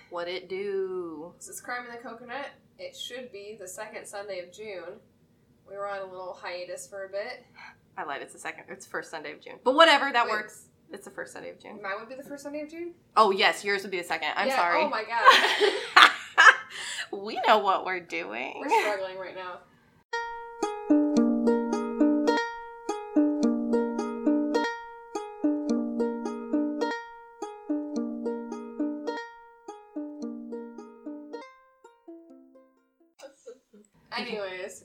What it do? This is Crime in the Coconut. It should be the second Sunday of June. We were on a little hiatus for a bit. I lied. It's first Sunday of June. But whatever, that works. It's the first Sunday of June. Mine would be the first Sunday of June? Oh, yes. Yours would be the second. I'm sorry. Oh, my God. We know what we're doing. We're struggling right now. Anyways.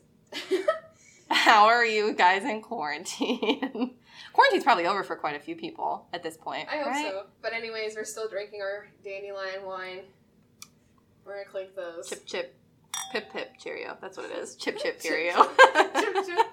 How are you guys in quarantine? Quarantine's probably over for quite a few people at this point. I hope so. But anyways, we're still drinking our dandelion wine. We're going to clink those. Chip, chip. Pip, pip. Cheerio. That's what it is. Chip, chip. Cheerio. Chip, chip.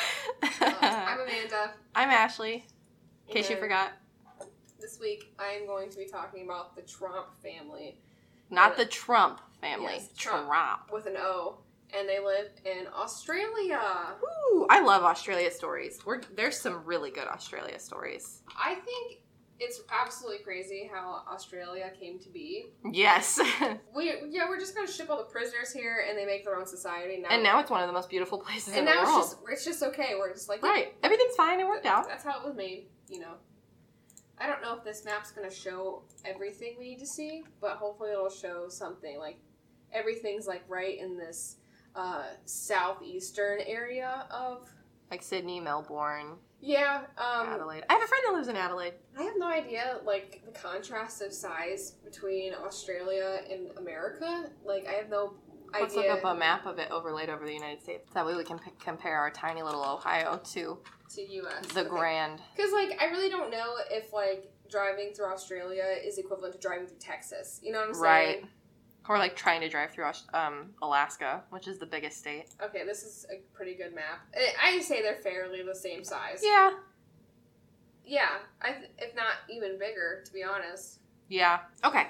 I'm Amanda. I'm Ashley. In case you forgot. This week, I am going to be talking about the Trump family. Not the Trump family. Yes, Trump. With an O. And they live in Australia. Ooh, I love Australia stories. There's some really good Australia stories. I think it's absolutely crazy how Australia came to be. Yes. We're just going to ship all the prisoners here and they make their own society. Now it's one of the most beautiful places in the world. And now it's just okay. We're just like... Right. Everything's fine. It worked out. That's how it was made, you know. I don't know if this map's going to show everything we need to see, but hopefully it'll show something. Like, everything's like right in this... southeastern area of... Like Sydney, Melbourne. Yeah. Adelaide. I have a friend that lives in Adelaide. I have no idea, like, the contrast of size between Australia and America. Like, I have no idea. Let's look up a map of it overlaid over the United States. That way we can compare our tiny little Ohio to U.S. The grand. Because, like, I really don't know if, like, driving through Australia is equivalent to driving through Texas. You know what I'm saying? Right. Or, like, trying to drive through Alaska, which is the biggest state. Okay, this is a pretty good map. I say they're fairly the same size. Yeah. Yeah, if not even bigger, to be honest. Yeah. Okay.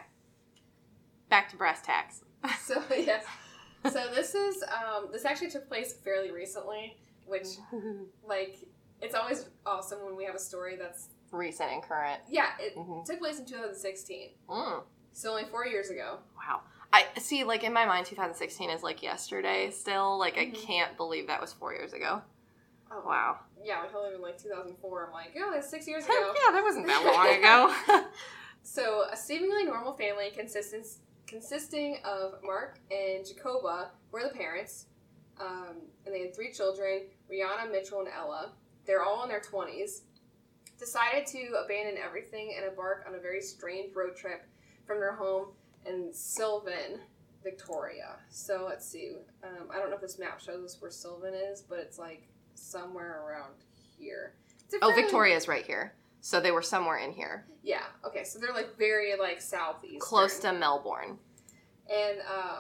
Back to brass tacks. So, yes. So, this actually took place fairly recently, which, like, it's always awesome when we have a story that's... recent and current. Yeah, it took place in 2016. So, only 4 years ago. Wow. I see, like, in my mind, 2016 is, like, yesterday still. Like, I can't believe that was 4 years ago. Oh, wow. Yeah, I told him in, like, 2004. I'm like, oh, that's 6 years ago. Yeah, that wasn't that long ago. So, a seemingly normal family consisting of Mark and Jacoba were the parents. And they had 3 children, Rihanna, Mitchell, and Ella. They're all in their 20s. Decided to abandon everything and embark on a very strange road trip from their home in Sylvan, Victoria. So let's see. I don't know if this map shows us where Sylvan is, but it's like somewhere around here. Victoria's right here. So they were somewhere in here. Yeah. Okay. So they're like very like southeast. Close to Melbourne. And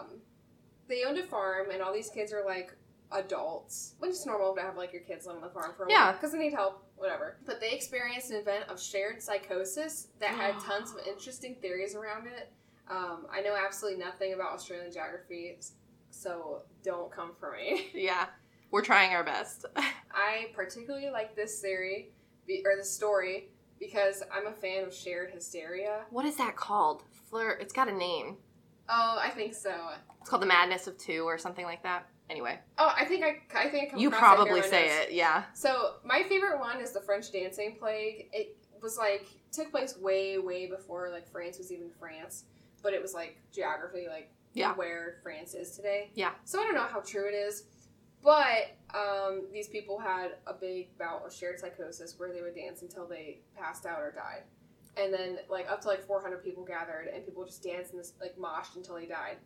they owned a farm, and all these kids are like adults. Which is normal to have like your kids live on the farm for a while because they need help, whatever. But they experienced an event of shared psychosis that had tons of interesting theories around it. I know absolutely nothing about Australian geography, so don't come for me. Yeah, we're trying our best. I particularly like this theory, or the story, because I'm a fan of shared hysteria. What is that called? It's got a name. Oh, I think so. It's called the Madness of Two or something like that. Anyway. Oh, I think I come you across probably say notes. it, yeah. So, my favorite one is the French dancing plague. It was like, took place way, way before like France was even France. But it was like geography, like where France is today. Yeah. So I don't know how true it is. But these people had a big bout of shared psychosis where they would dance until they passed out or died. And then like up to like 400 people gathered and people just danced in this like moshed until they died.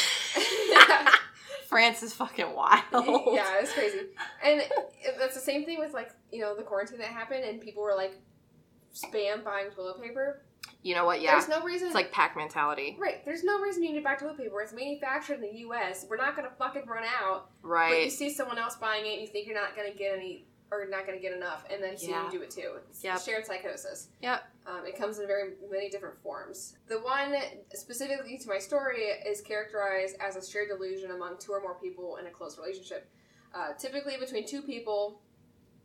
France is fucking wild. Yeah, it's crazy. And that's the same thing with like, you know, the quarantine that happened and people were like spam buying toilet paper. You know what, yeah. There's no reason... It's like pack mentality. Right. There's no reason you need to buy toilet paper. It's manufactured in the U.S. We're not going to fucking run out. Right. But you see someone else buying it and you think you're not going to get any... Or not going to get enough. And then so you do it too. It's shared psychosis. Yep. It comes in very many different forms. The one specifically to my story is characterized as a shared delusion among 2 or more people in a close relationship. Typically between 2 people...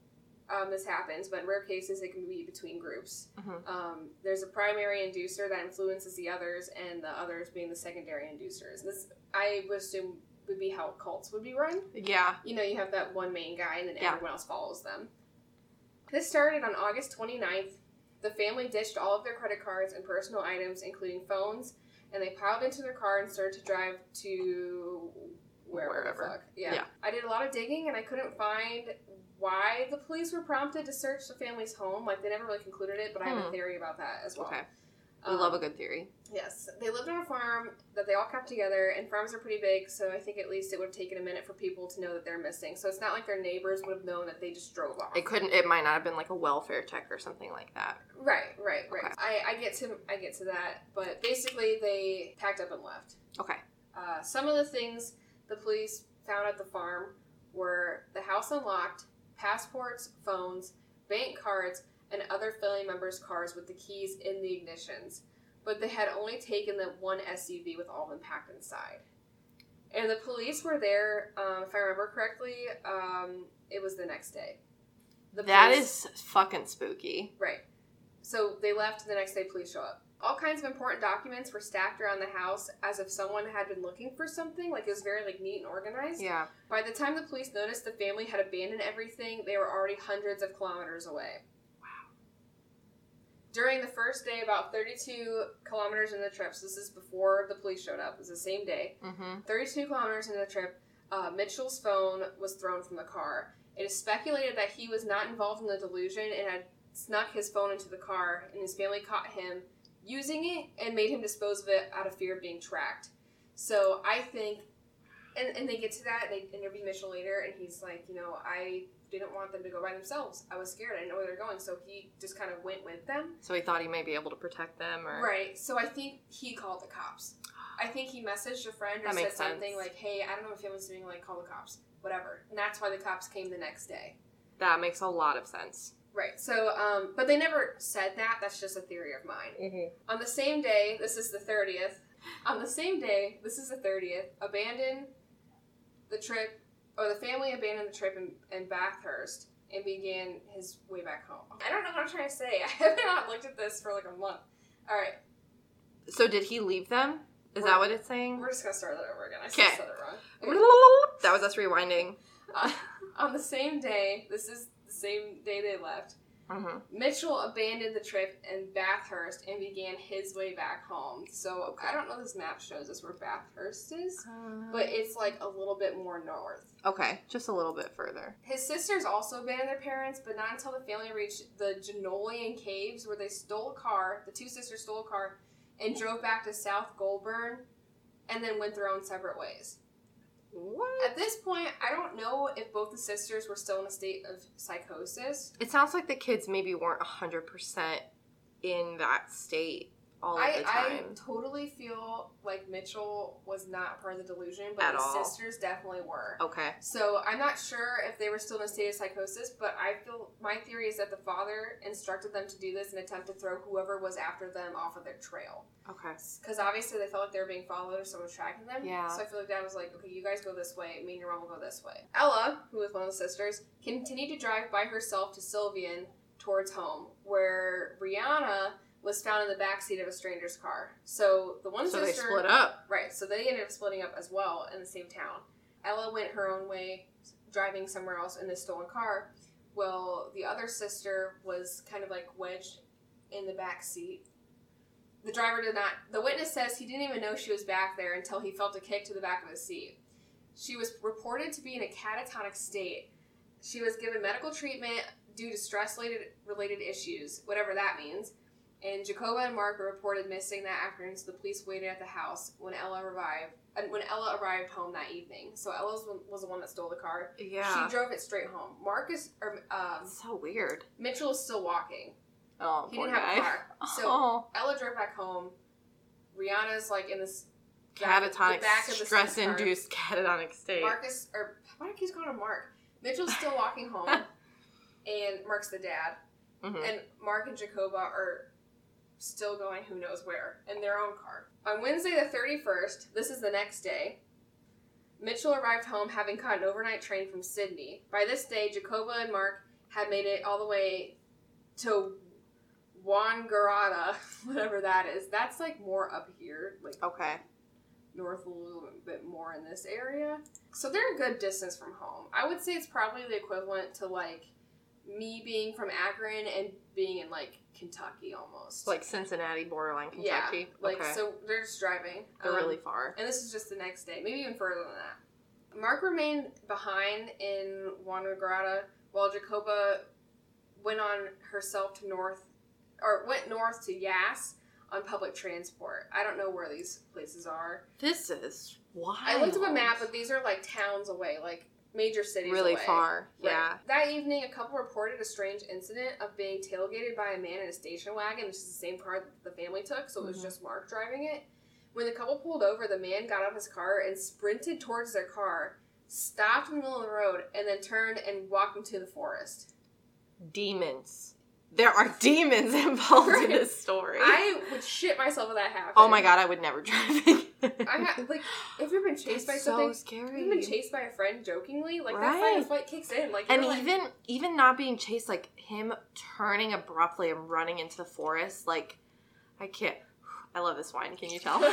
this happens, but in rare cases it can be between groups. Mm-hmm. There's a primary inducer that influences the others, and the others being the secondary inducers. This, I would assume, would be how cults would be run. Yeah. You know, you have that one main guy, and then everyone else follows them. This started on August 29th. The family ditched all of their credit cards and personal items, including phones, and they piled into their car and started to drive to wherever the fuck. Yeah. I did a lot of digging, and I couldn't find why the police were prompted to search the family's home. Like, they never really concluded it, but I have a theory about that as well. Okay. We love a good theory. Yes. They lived on a farm that they all kept together, and farms are pretty big, so I think at least it would have taken a minute for people to know that they're missing. So it's not like their neighbors would have known that they just drove off. It might not have been like a welfare check or something like that. Right. Okay. I get to that, but basically they packed up and left. Okay. Some of the things the police found at the farm were the house unlocked, passports, phones, bank cards, and other family members' cars with the keys in the ignitions. But they had only taken the one SUV with all of them packed inside. And the police were there, if I remember correctly, it was the next day. That is fucking spooky. Right. So they left, and the next day police show up. All kinds of important documents were stacked around the house as if someone had been looking for something. Like, it was very, neat and organized. Yeah. By the time the police noticed the family had abandoned everything, they were already hundreds of kilometers away. During the first day, about 32 kilometers into the trip, so this is before the police showed up, it was the same day, 32 kilometers into the trip, Mitchell's phone was thrown from the car. It is speculated that he was not involved in the delusion and had snuck his phone into the car, and his family caught him using it and made him dispose of it out of fear of being tracked. So I think, and they get to that, and they interview Mitchell later, and he's like, I didn't want them to go by themselves. I was scared. I didn't know where they were going, so he just kind of went with them. So he thought he may be able to protect them, or... Right. So I think he called the cops. I think he messaged a friend or said something like, hey, I don't know if family's doing, call the cops. Whatever. And that's why the cops came the next day. That makes a lot of sense. Right. So, but they never said that. That's just a theory of mine. Mm-hmm. On the same day, this is the 30th. Abandoned the trip... Oh, the family abandoned the trip in Bathurst and began his way back home. I don't know what I'm trying to say. I have not looked at this for a month. All right. So did he leave them? Is that what it's saying? We're just going to start that over again. I still said it wrong. Okay. That was us rewinding. On the same day, this is the same day they left, Mitchell abandoned the trip in Bathurst and began his way back home. So I don't know if this map shows us where Bathurst is, but it's a little bit more north. Okay, just a little bit further. His sisters also abandoned their parents, but not until the family reached the Jenolan Caves, where they stole a car. The two sisters stole a car and drove back to South Goulburn, and then went their own separate ways. What? At this point, I don't know if both the sisters were still in a state of psychosis. It sounds like the kids maybe weren't 100% in that state all of the time. I totally feel like Mitchell was not part of the delusion, but the sisters definitely were. Okay. So I'm not sure if they were still in a state of psychosis, but my theory is that the father instructed them to do this in an attempt to throw whoever was after them off of their trail. Okay. Because obviously they felt like they were being followed or someone was tracking them. Yeah. So I feel like Dad was like, okay, you guys go this way. Me and your mom will go this way. Ella, who was one of the sisters, continued to drive by herself to Sylvian towards home, where Brianna was found in the backseat of a stranger's car. So the one sister... So they split up. Right. So they ended up splitting up as well in the same town. Ella went her own way, driving somewhere else in this stolen car. Well, the other sister was kind of wedged in the back seat. The driver did not... The witness says he didn't even know she was back there until he felt a kick to the back of the seat. She was reported to be in a catatonic state. She was given medical treatment due to stress-related issues, whatever that means. And Jacoba and Mark were reported missing that afternoon, so the police waited at the house when Ella arrived home that evening. So Ella was the one that stole the car. Yeah. She drove it straight home. So weird. Mitchell is still walking. Oh, he didn't have a car. So Ella drove back home. Rihanna's in this catatonic, stress-induced catatonic state. Why do I keep calling him Mark? Mitchell's still walking home, and Mark's the dad. Mm-hmm. And Mark and Jacoba are still going who knows where in their own car. On Wednesday the 31st, this is the next day, Mitchell arrived home having caught an overnight train from Sydney. By this day, Jacoba and Mark had made it all the way to Wangaratta, whatever that is. That's like more up here, like Okay. north a little bit more in this area. So they're a good distance from home. I would say it's probably the equivalent to like me being from Akron and being in like Kentucky almost. Like Cincinnati, borderline Kentucky. Yeah, like okay. so they're just driving. They're really far. And this is just the next day, maybe even further than that. Mark remained behind in Wangaratta while Jacoba went north to Yass on public transport. I don't know where these places are. This is wild. I looked up a map, but these are like towns away, like major cities really away. far. Right. Yeah. That evening, a couple reported a strange incident of being tailgated by a man in a station wagon, which is the same car that the family took, so it was just Mark driving it. When the couple pulled over, the man got out of his car and sprinted towards their car, stopped in the middle of the road, and then turned and walked into the forest. Demons. There are demons involved in this story. I would shit myself if that happened. Oh my god, I would never drive again. If you've been chased by something, so scary. if you've been chased by a friend jokingly, like Right. that fight or flight kicks in. Like, And you're like, even not being chased, like him turning abruptly and running into the forest, like I can't. I love this wine. Can you tell?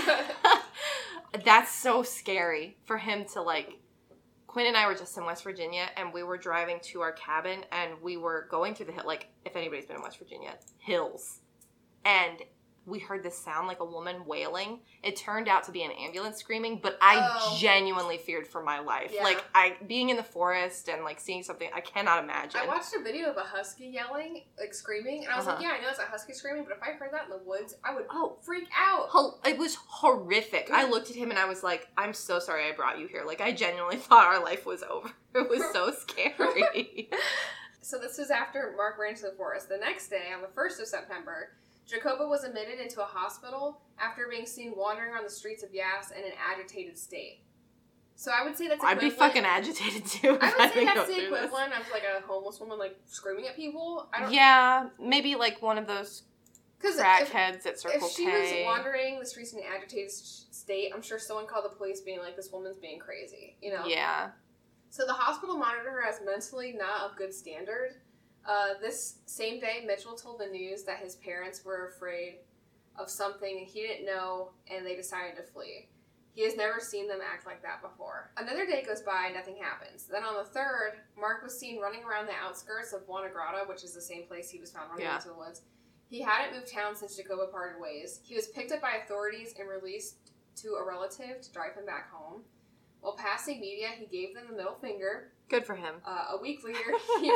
That's so scary for him to like. Quinn and I were just in West Virginia, and we were driving to our cabin, and we were going through the hill. Like, if anybody's been in West Virginia, hills, and we heard this sound like a woman wailing. It turned out to be an ambulance screaming, but I genuinely feared for my life. Yeah. Like, being in the forest and like seeing something, I cannot imagine. I watched a video of a husky yelling, like screaming, and I was like, yeah, I know it's a husky screaming, but if I heard that in the woods, I would freak out. It was horrific. I looked at him and I was like, I'm so sorry I brought you here. Like, I genuinely thought our life was over. It was so scary. So this was after Mark ran into the forest. The next day, on the 1st of September, Jacoba was admitted into a hospital after being seen wandering on the streets of Yass in an agitated state. So I would say that's I'd be fucking agitated too. I would say that's the equivalent of like a homeless woman like screaming at people. Yeah, maybe like one of those crackheads at Circle K. If she was wandering the streets in an agitated state, I'm sure someone called the police being like, this woman's being crazy, you know? Yeah. So the hospital monitored her as mentally not of good standard. This same day, Mitchell told the news that his parents were afraid of something he didn't know, and they decided to flee. He has never seen them act like that before. Another day goes by, nothing happens. Then on the 3rd, Mark was seen running around the outskirts of Wangaratta, which is the same place he was found running into the woods. He hadn't moved town since Jacoba parted ways. He was picked up by authorities and released to a relative to drive him back home. While passing media, he gave them the middle finger. Good for him. A week later, he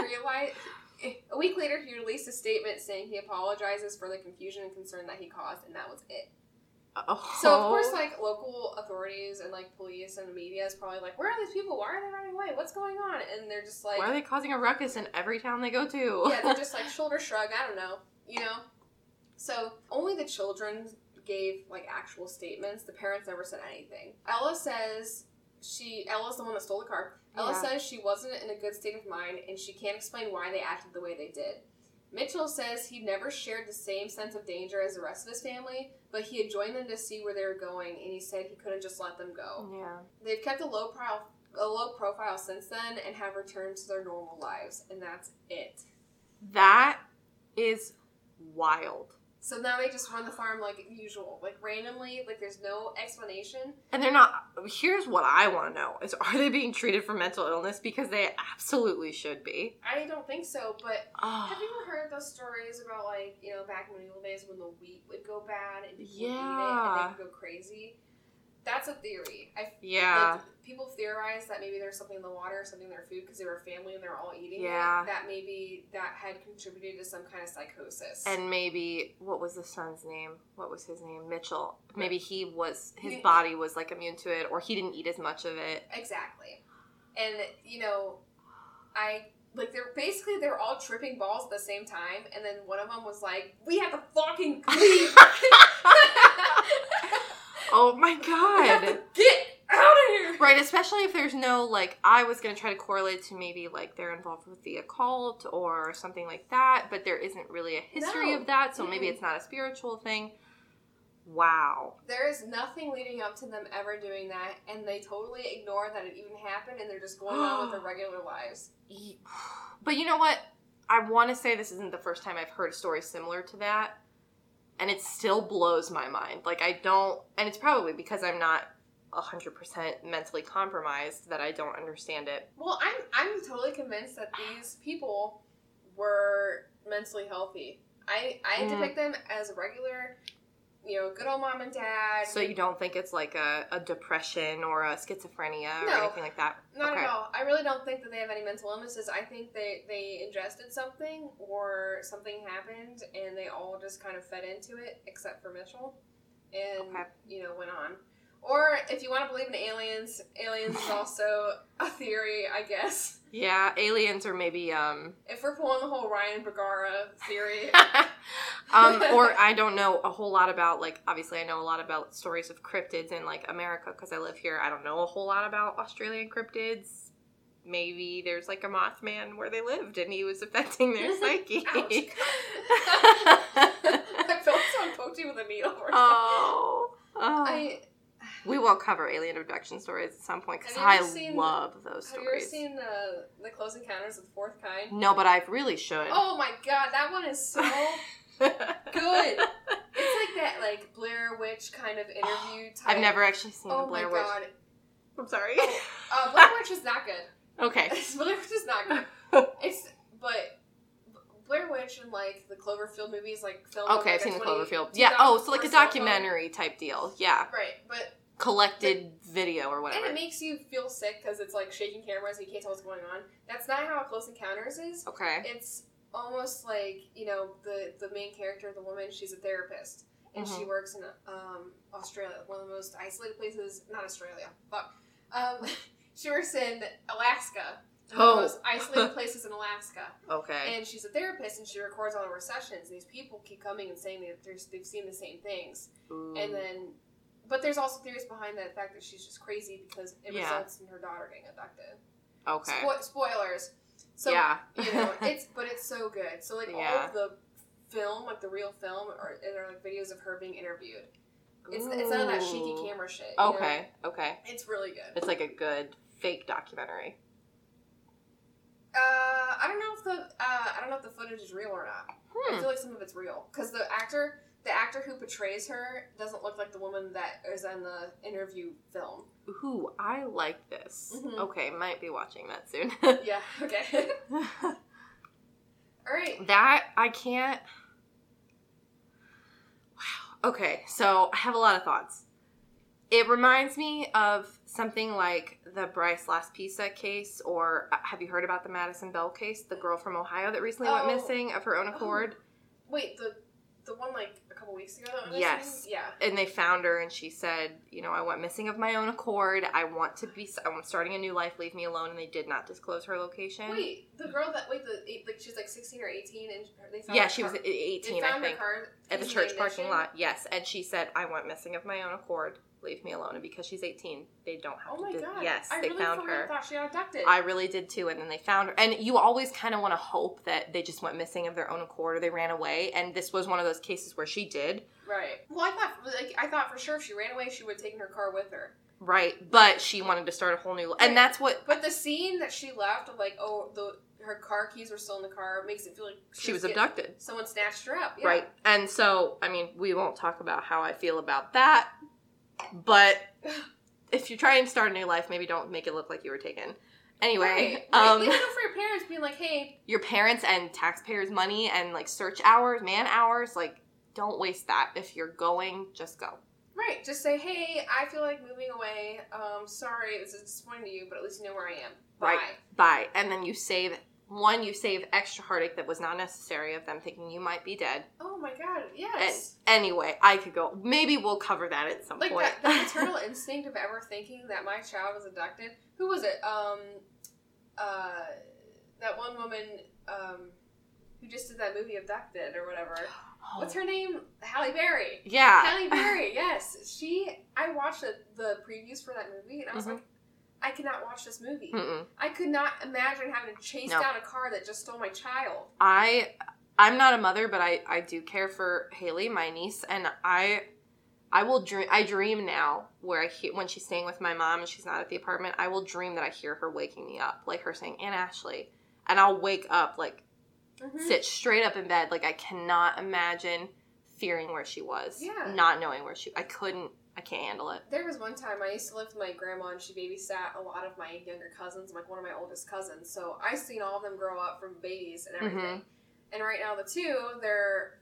released a statement saying he apologizes for the confusion and concern that he caused, and that was it. Oh. So, of course, like, local authorities and, like, police and the media is probably like, where are these people? Why are they running away? What's going on? And they're just like... Why are they causing a ruckus in every town they go to? Yeah, they're just like, shoulder shrug, I don't know, you know? So, only the children gave, like, actual statements. The parents never said anything. Ella's the one that stole the car. Ella says she wasn't in a good state of mind, and she can't explain why they acted the way they did. Mitchell says he never shared the same sense of danger as the rest of his family, but he had joined them to see where they were going, and he said he couldn't just let them go. Yeah. They've kept a low profile since then and have returned to their normal lives, and that's it. That is wild. So now they just run the farm like usual, like randomly, like there's no explanation. And they're not, here's what I want to know, is are they being treated for mental illness? Because they absolutely should be. I don't think so, but have you ever heard those stories about, like, you know, back in the old days when the wheat would go bad and people would eat it and they would go crazy? That's a theory. Like, people theorize that maybe there's something in the water, something in their food, because they were a family and they're all eating it. That maybe that had contributed to some kind of psychosis. And maybe, what was the son's name? What was his name? Mitchell. Maybe his body was, like, immune to it, or he didn't eat as much of it. Exactly. And, you know, they're all tripping balls at the same time, and then one of them was like, we have to fucking leave. Oh my god. We have to get out of here. Right, especially if there's no, like, I was going to try to correlate to maybe, like, they're involved with the occult or something like that, but there isn't really a history of that, so maybe it's not a spiritual thing. Wow. There is nothing leading up to them ever doing that, and they totally ignore that it even happened, and they're just going on with their regular lives. But you know what? I want to say this isn't the first time I've heard a story similar to that, and it still blows my mind. Like, I don't, and it's probably because I'm not 100% mentally compromised that I don't understand it. Well, I'm totally convinced that these people were mentally healthy. I depict them as a regular, good old mom and dad. So you don't think it's like a depression or a schizophrenia or anything like that? Not at all. I really don't think that they have any mental illnesses. I think they ingested something or something happened and they all just kind of fed into it, except for Mitchell, and went on. Or if you want to believe in aliens is also a theory, I guess. Yeah, aliens or maybe if we're pulling the whole Ryan Bergara theory. Or I don't know a whole lot about, like, obviously I know a lot about stories of cryptids in, like, America because I live here. I don't know a whole lot about Australian cryptids. Maybe there's, like, a Mothman where they lived and he was affecting their psyche. I felt someone poked you with a needle or something. We will cover alien abduction stories at some point because I love those stories. Have you ever seen the Close Encounters of the Fourth Kind? No, but I really should. Oh my god, that one is so good. It's like that, like, Blair Witch kind of interview type. I've never actually seen the Blair Witch. Oh my god. I'm sorry. Blair Witch is not good. Okay. Blair Witch is not good. But Blair Witch and, like, the Cloverfield movies, like, filmed. Okay, I've seen the Cloverfield. Yeah, so like a documentary type deal. Yeah. Right, but collected video or whatever. And it makes you feel sick because it's, like, shaking cameras and you can't tell what's going on. That's not how Close Encounters is. Okay. It's almost like, the main character, the woman, she's a therapist. And she works in Australia, one of the most isolated places. Not Australia. Fuck. She works in Alaska. One of the most isolated places in Alaska. Okay. And she's a therapist, and she records all of her sessions. And these people keep coming and saying that they've seen the same things. Ooh. And then... But there's also theories behind the fact that she's just crazy because it results in her daughter getting abducted. Okay. Spoilers. So, yeah. it's so good. So, like, all of the film, like the real film, are like videos of her being interviewed. It's none of that shaky camera shit. Okay. It's really good. It's like a good fake documentary. I don't know if the footage is real or not. I feel like some of it's real because the actor who portrays her doesn't look like the woman that is in the interview film. Ooh, I like this. Mm-hmm. Okay, might be watching that soon. Yeah, okay. All right. That, I can't... Wow. Okay, so I have a lot of thoughts. It reminds me of something like the Bryce Laspisa case, or have you heard about the Madison Bell case, the girl from Ohio that recently went missing of her own accord? Wait, the one, like, a couple weeks ago that went missing? Yes. Yeah. And they found her, and she said, I went missing of my own accord. I'm starting a new life. Leave me alone. And they did not disclose her location. Wait, the girl that, she's like 16 or 18, and they found her she was 18, I think. At the church parking lot, yes. And she said, I went missing of my own accord. Leave me alone. And because she's 18, they don't have to. Oh my God. Yes, they found her. I thought she got abducted. I really did too. And then they found her. And you always kind of want to hope that they just went missing of their own accord or they ran away. And this was one of those cases where she did. Right. Well, I thought for sure if she ran away, she would have taken her car with her. Right. But she wanted to start a whole new life. And that's what. But the scene that she left of her car keys were still in the car makes it feel like she was abducted. Someone snatched her up. Yeah. Right. And so, we won't talk about how I feel about that. But if you're trying to start a new life, maybe don't make it look like you were taken. Anyway. Right. Leave it for your parents being like, hey. Your parents and taxpayers' money and, like, search hours, man hours, like, don't waste that. If you're going, just go. Right. Just say, hey, I feel like moving away. Sorry, this is disappointing to you, but at least you know where I am. Bye. Right. Bye. And then you save extra heartache that was not necessary of them thinking you might be dead. Oh my God, yes. And anyway, I could go. Maybe we'll cover that at some point. Like that maternal instinct of ever thinking that my child was abducted. Who was it? That one woman who just did that movie Abducted or whatever. Oh. What's her name? Halle Berry. Yeah. Halle Berry, yes. I watched the previews for that movie and I was like, I cannot watch this movie. Mm-mm. I could not imagine having to chase down a car that just stole my child. I'm not a mother, but I do care for Haley, my niece, and I will dream. I dream now where when she's staying with my mom and she's not at the apartment, I will dream that I hear her waking me up, like her saying, "Aunt Ashley," and I'll wake up like sit straight up in bed. Like, I cannot imagine fearing where she was. Yeah. Not knowing where I can't handle it. There was one time I used to live with my grandma, and she babysat a lot of my younger cousins, like one of my oldest cousins. So I seen all of them grow up from babies and everything. Mm-hmm. And right now the two, they're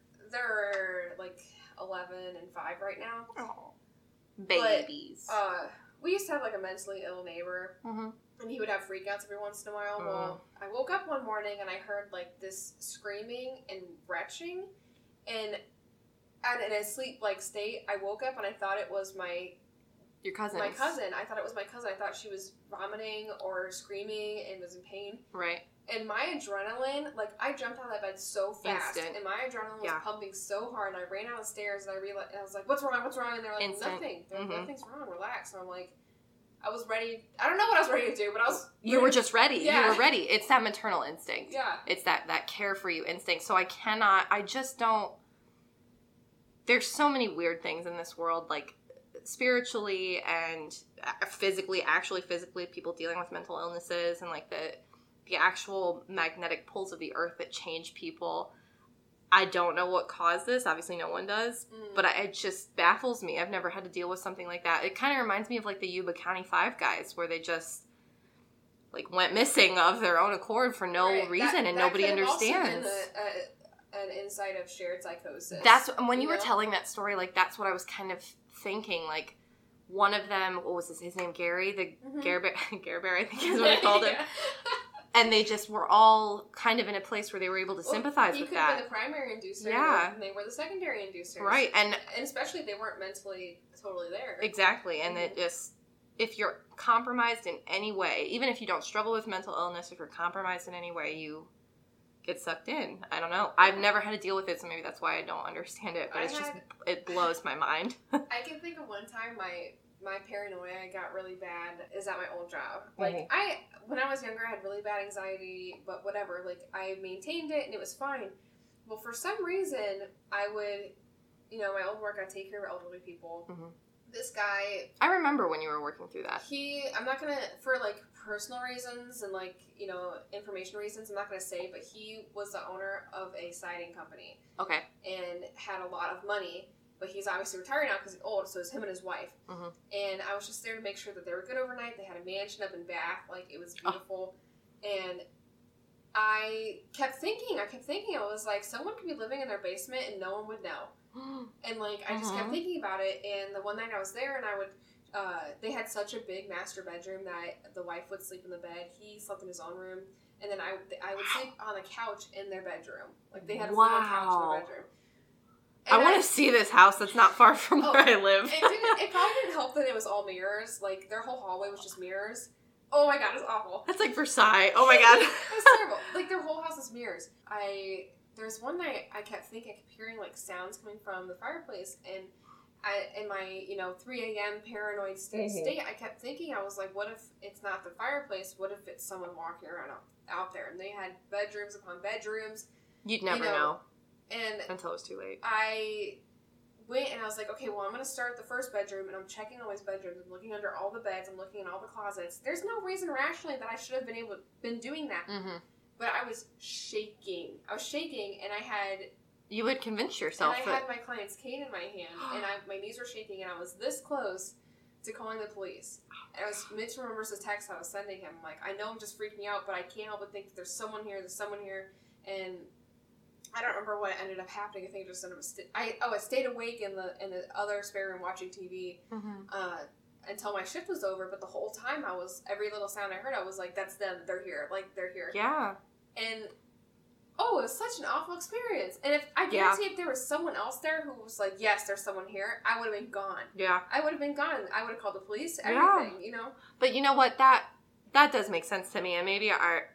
like 11 and 5 right now. Oh, babies. But, we used to have like a mentally ill neighbor, and he would have freakouts every once in a while. Well, I woke up one morning and I heard like this screaming and retching, and in a sleep-like state, I woke up and I thought it was your cousin. My cousin. I thought it was my cousin. I thought she was vomiting or screaming and was in pain. Right. And my adrenaline, like, I jumped out of that bed so fast. Instant. And my adrenaline was pumping so hard. And I ran out the stairs and I was like, what's wrong? What's wrong? And they're like, Instant. nothing. They're like, nothing's wrong. Relax. And I'm like, I was ready. I don't know what I was ready to do, but I was ready. You were just ready. Yeah. You were ready. It's that maternal instinct. Yeah. It's that care for you instinct. So I just don't. There's so many weird things in this world, like spiritually and physically, people dealing with mental illnesses and like the actual magnetic pulls of the earth that change people. I don't know what caused this. Obviously no one does, but it just baffles me. I've never had to deal with something like that. It kind of reminds me of like the Yuba County Five guys, where they just like went missing of their own accord for no reason, and nobody understands. An insight of shared psychosis. That's when you were telling that story. Like, that's what I was kind of thinking. Like, one of them, what was his name? Gary, Gare Bear, I think is what I called him. And they just were all kind of in a place where they were able to sympathize with that. He could have been the primary inducer, and they were the secondary inducers, right? And especially if they weren't mentally totally there. Exactly, and it just, if you're compromised in any way, even if you don't struggle with mental illness, if you're compromised in any way, you get sucked in. I don't know. I've never had to deal with it, so maybe that's why I don't understand it. But it blows my mind. I can think of one time my paranoia got really bad is at my old job. Like, when I was younger, I had really bad anxiety, but whatever. Like, I maintained it and it was fine. Well, for some reason, I would, my old work, I'd take care of elderly people. This guy... I remember when you were working through that. I'm not going to, for like personal reasons and like, information reasons, I'm not going to say, but he was the owner of a siding company. Okay. And had a lot of money, but he's obviously retired now because he's old, so it's him and his wife. And I was just there to make sure that they were good overnight. They had a mansion up in Bath, like, it was beautiful. And I kept thinking, I was like, someone could be living in their basement and no one would know. And like, I just kept thinking about it. And the one night I was there, and I would, they had such a big master bedroom that the wife would sleep in the bed. He slept in his own room. And then I would sleep on a couch in their bedroom. Like, they had a full couch in their bedroom. And I want to see this house that's not far from where I live. It probably didn't help that it was all mirrors. Like, their whole hallway was just mirrors. Oh my god, it's awful. That's like Versailles. Oh my god. It was terrible. Like, their whole house is mirrors. There's one night I kept hearing like sounds coming from the fireplace, and in my 3 a.m. paranoid state, I kept thinking, I was like, what if it's not the fireplace? What if it's someone walking around out there? And they had bedrooms upon bedrooms. You'd never know. And until it was too late. I went and I was like, okay, well, I'm going to start the first bedroom, and I'm checking all these bedrooms. I'm looking under all the beds. I'm looking in all the closets. There's no reason rationally that I should have been doing that. But I was shaking. And I had... You would convince yourself and I had my client's cane in my hand, and my knees were shaking, and I was this close to calling the police. And I was Mitch remembers the text I was sending him. I'm like, I know I'm just freaking out, but I can't help but think that there's someone here, and I don't remember what ended up happening. I think it just ended up I stayed awake in the other spare room watching TV until my shift was over. But the whole time every little sound I heard, I was like, "That's them. They're here. Like, they're here." Yeah. And it was such an awful experience. And if I guarantee if there was someone else there who was like, "Yes, there's someone here," I would have been gone. Yeah. I would have been gone. I would have called the police. Everything. But you know what? That does make sense to me, and maybe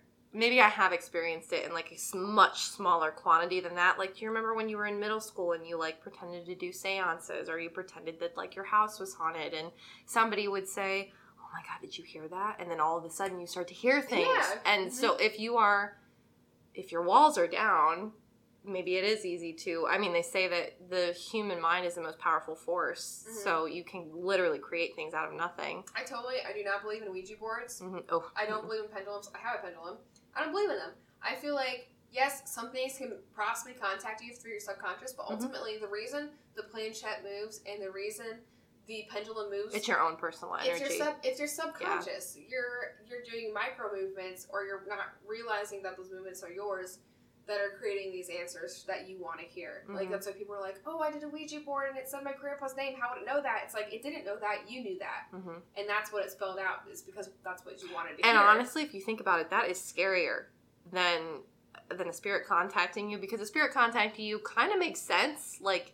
I have experienced it in, like, a much smaller quantity than that. Like, do you remember when you were in middle school and you, like, pretended to do seances, or you pretended that, like, your house was haunted, and somebody would say, oh my god, did you hear that? And then all of a sudden you start to hear things. Yeah. And so if your walls are down, maybe it is easy to, I mean, they say that the human mind is the most powerful force, so you can literally create things out of nothing. I do not believe in Ouija boards. Oh. I don't believe in pendulums. I have a pendulum. I don't believe in them. I feel like, yes, some things can possibly contact you through your subconscious, but ultimately the reason the planchette moves and the reason the pendulum moves, it's your own personal energy. It's your subconscious. Yeah. You're doing micro movements, or you're not realizing that those movements are yours, that are creating these answers that you want to hear. Mm-hmm. Like, that's why people are like, oh, I did a Ouija board and it said my grandpa's name. How would it know that? It's like, it didn't know that. You knew that. Mm-hmm. And that's what it spelled out, is because that's what you wanted to hear. And honestly, if you think about it, that is scarier than a spirit contacting you, because a spirit contacting you kind of makes sense. Like,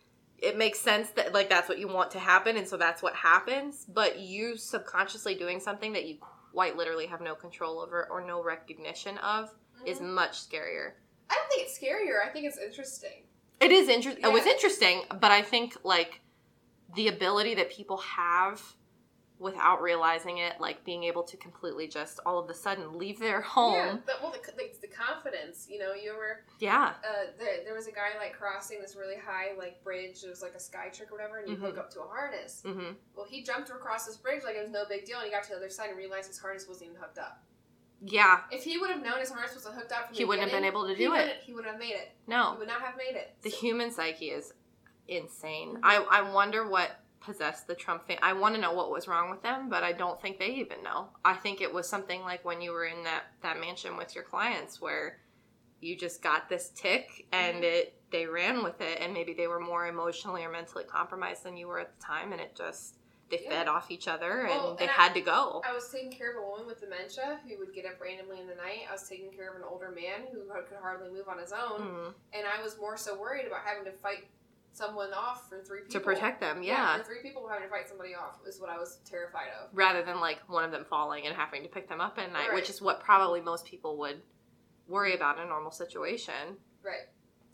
it makes sense that, like, that's what you want to happen, and so that's what happens. But you subconsciously doing something that you quite literally have no control over or no recognition of is much scarier. I don't think it's scarier. I think it's interesting. It is interesting. Yeah. It was interesting, but I think, like, the ability that people have without realizing it, like, being able to completely just all of a sudden leave their home. Yeah, the confidence, you know, you were... Yeah. There was a guy, like, crossing this really high, like, bridge. It was, like, a sky trick or whatever, and you hook up to a harness. Mm-hmm. Well, he jumped across this bridge like it was no big deal, and he got to the other side and realized his harness wasn't even hooked up. Yeah. If he would have known his harness wasn't hooked up from he wouldn't have been able to do it. He wouldn't have made it. No. He would not have made it. The human psyche is insane. Mm-hmm. I wonder what possessed the Trump family. I want to know what was wrong with them, but I don't think they even know. I think it was something like when you were in that mansion with your clients, where you just got this tick and they ran with it, and maybe they were more emotionally or mentally compromised than you were at the time, and it just... They fed off each other, and they had to go. I was taking care of a woman with dementia who would get up randomly in the night. I was taking care of an older man who could hardly move on his own. And I was more so worried about having to fight someone off for 3 people. To protect them, yeah. For 3 people having to fight somebody off is what I was terrified of. Rather than, like, one of them falling and having to pick them up at night, which is what probably most people would worry about in a normal situation. Right.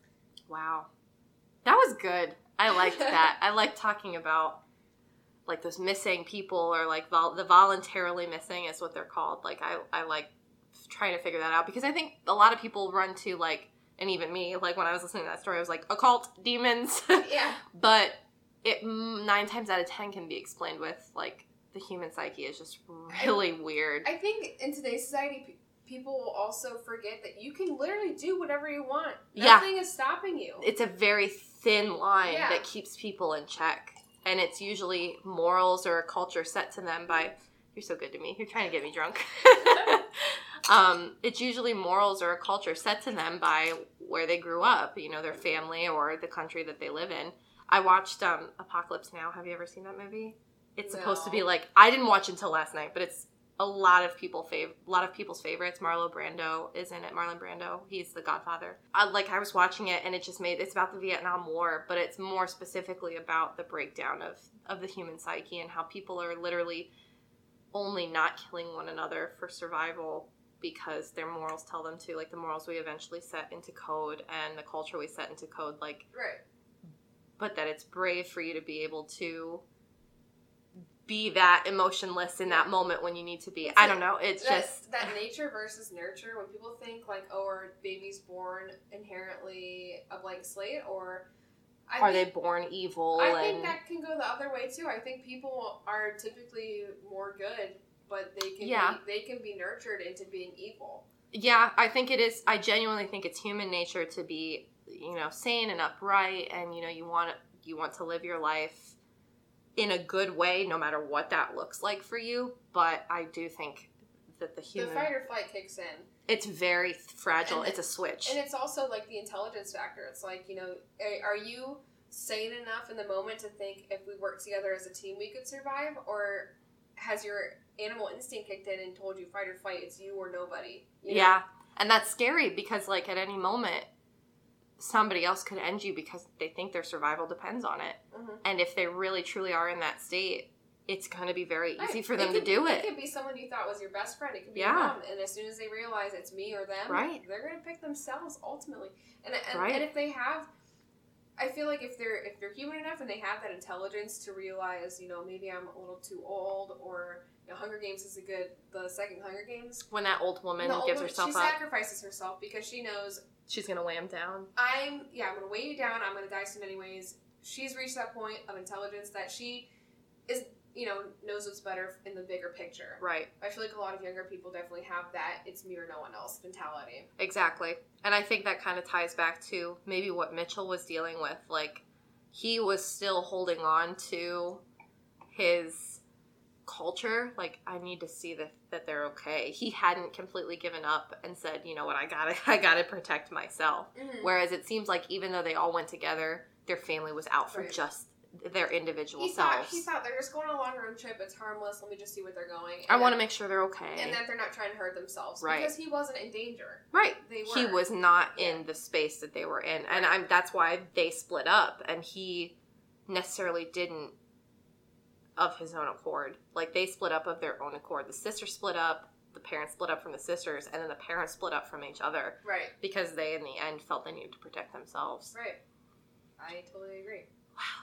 Wow. That was good. I liked that. I like talking about... like those missing people, or like the voluntarily missing is what they're called. Like I like trying to figure that out, because I think a lot of people run to, like, and even me, like when I was listening to that story, I was like, occult, demons. Yeah. But it 9 times out of 10 can be explained with, like, the human psyche is just really weird. I think in today's society, people also forget that you can literally do whatever you want. Nothing is stopping you. It's a very thin line that keeps people in check. And it's usually morals or a culture set to them by, you're so good to me, you're trying to get me drunk. It's usually morals or a culture set to them by where they grew up, you know, their family or the country that they live in. I watched Apocalypse Now. Have you ever seen that movie? It's supposed to be like, I didn't watch it until last night, but it's a lot of people's favorites. Marlon Brando is in it. Marlon Brando, he's the Godfather. I was watching it, and it's about the Vietnam War, but it's more specifically about the breakdown of the human psyche and how people are literally only not killing one another for survival because their morals tell them to, like the morals we eventually set into code and the culture we set into code, like, right. But that it's brave for you to be able to be that emotionless in that moment when you need to be. I don't know. It's just... That nature versus nurture, when people think, like, oh, are babies born inherently a blank slate, or... Are they born evil? I think that can go the other way, too. I think people are typically more good, but they can be nurtured into being evil. Yeah, I think it is. I genuinely think it's human nature to be, you know, sane and upright, and, you know, you want to live your life in a good way, no matter what that looks like for you. But I do think that the fight or flight kicks in. It's very fragile. It's a switch. And it's also like the intelligence factor. It's like, you know, are you sane enough in the moment to think if we work together as a team we could survive? Or has your animal instinct kicked in and told you fight or flight, it's you or nobody? You know? Yeah. And that's scary because, like, at any moment, somebody else could end you because they think their survival depends on it. Mm-hmm. And if they really, truly are in that state, it's going to be very easy for them to do it. It could be someone you thought was your best friend. It could be your mom. And as soon as they realize it's me or them, they're going to pick themselves ultimately. And if they have, I feel like if they're human enough and they have that intelligence to realize, you know, maybe I'm a little too old, or, you know, Hunger Games is the second Hunger Games. When that old woman gives herself up. She sacrifices herself because she knows she's going to weigh him down. I'm going to weigh you down. I'm going to die soon anyways. She's reached that point of intelligence that she is, knows what's better in the bigger picture. Right. I feel like a lot of younger people definitely have that it's me or no one else mentality. Exactly. And I think that kind of ties back to maybe what Mitchell was dealing with. Like, he was still holding on to his culture. Like, I need to see that they're okay. He hadn't completely given up and said, you know what, I gotta protect myself. Mm-hmm. Whereas it seems like even though they all went together, their family was out for just their individual selves. He thought they're just going on a long road trip. It's harmless. Let me just see what they're going. I want to make sure they're okay. And that they're not trying to hurt themselves. Right. Because he wasn't in danger. Right. They were. He was not in the space that they were in. And that's why they split up. And he necessarily didn't of his own accord. Like, they split up of their own accord. The sisters split up. The parents split up from the sisters. And then the parents split up from each other. Right. Because they, in the end, felt they needed to protect themselves. Right. I totally agree. Wow.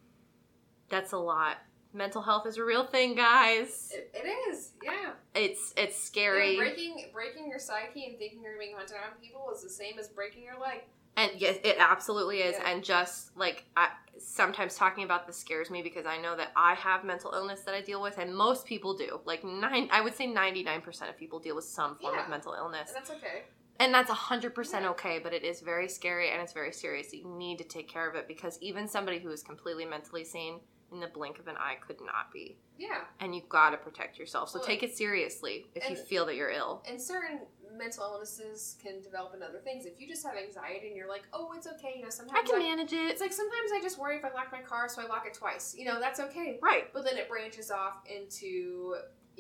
That's a lot. Mental health is a real thing, guys. It is, yeah. It's scary. Yeah, breaking your psyche and thinking you're being hunted on people is the same as breaking your leg. And yes, it absolutely is. Yeah. And just, like, sometimes talking about this scares me because I know that I have mental illness that I deal with, and most people do. Like, I would say 99% of people deal with some form of mental illness. And that's okay. And that's 100% okay, but it is very scary and it's very serious. You need to take care of it because even somebody who is completely mentally sane, in the blink of an eye, could not be. Yeah. And you've got to protect yourself. So take it seriously if you feel that you're ill. And certain mental illnesses can develop into other things. If you just have anxiety and you're like, oh, it's okay, sometimes I can manage it. It's like sometimes I just worry if I lock my car, so I lock it twice. That's okay. Right. But then it branches off into,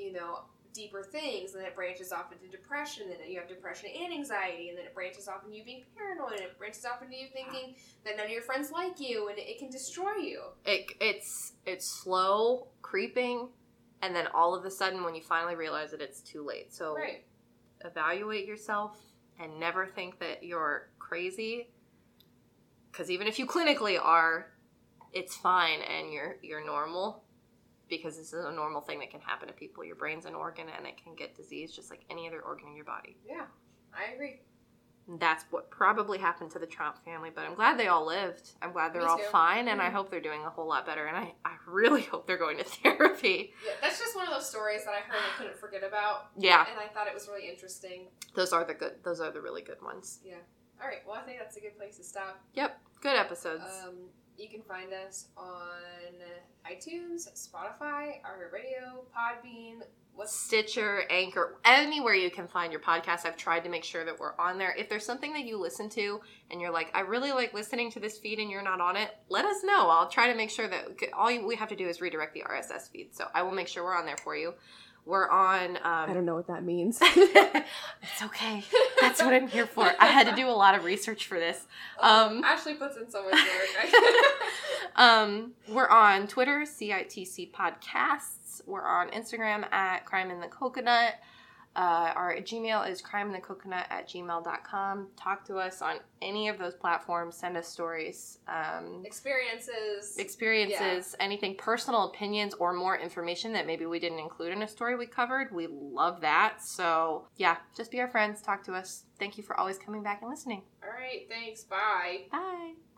deeper things, and then it branches off into depression, and then you have depression and anxiety, and then it branches off into you being paranoid, and it branches off into you thinking that none of your friends like you, and it can destroy you. It's slow creeping, and then all of a sudden when you finally realize it, it's too late. So evaluate yourself and never think that you're crazy, because even if you clinically are, it's fine and you're normal. Because this is a normal thing that can happen to people. Your brain's an organ and it can get diseased just like any other organ in your body. Yeah, I agree. And that's what probably happened to the Trump family, but I'm glad they all lived. I'm glad they're all fine, and I hope they're doing a whole lot better, and I really hope they're going to therapy. Yeah, that's just one of those stories that I heard and couldn't forget about. Yeah. And I thought it was really interesting. Those are the really good ones. Yeah. All right, well, I think that's a good place to stop. Yep, good episodes. You can find us on iTunes, Spotify, iHeartRadio, Podbean, Stitcher, Anchor, anywhere you can find your podcast. I've tried to make sure that we're on there. If there's something that you listen to and you're like, I really like listening to this feed and you're not on it, let us know. I'll try to make sure that we have to do is redirect the RSS feed. So I will make sure we're on there for you. We're on... I don't know what that means. It's okay. That's what I'm here for. I had to do a lot of research for this. Ashley puts in so much work. We're on Twitter, CITC Podcasts. We're on Instagram at Crime in the Coconut. Our Gmail is crimeinthecoconut@gmail.com. Talk to us on any of those platforms. Send us stories. Experiences, anything, personal opinions, or more information that maybe we didn't include in a story we covered. We love that. So, yeah, just be our friends. Talk to us. Thank you for always coming back and listening. All right, thanks. Bye. Bye.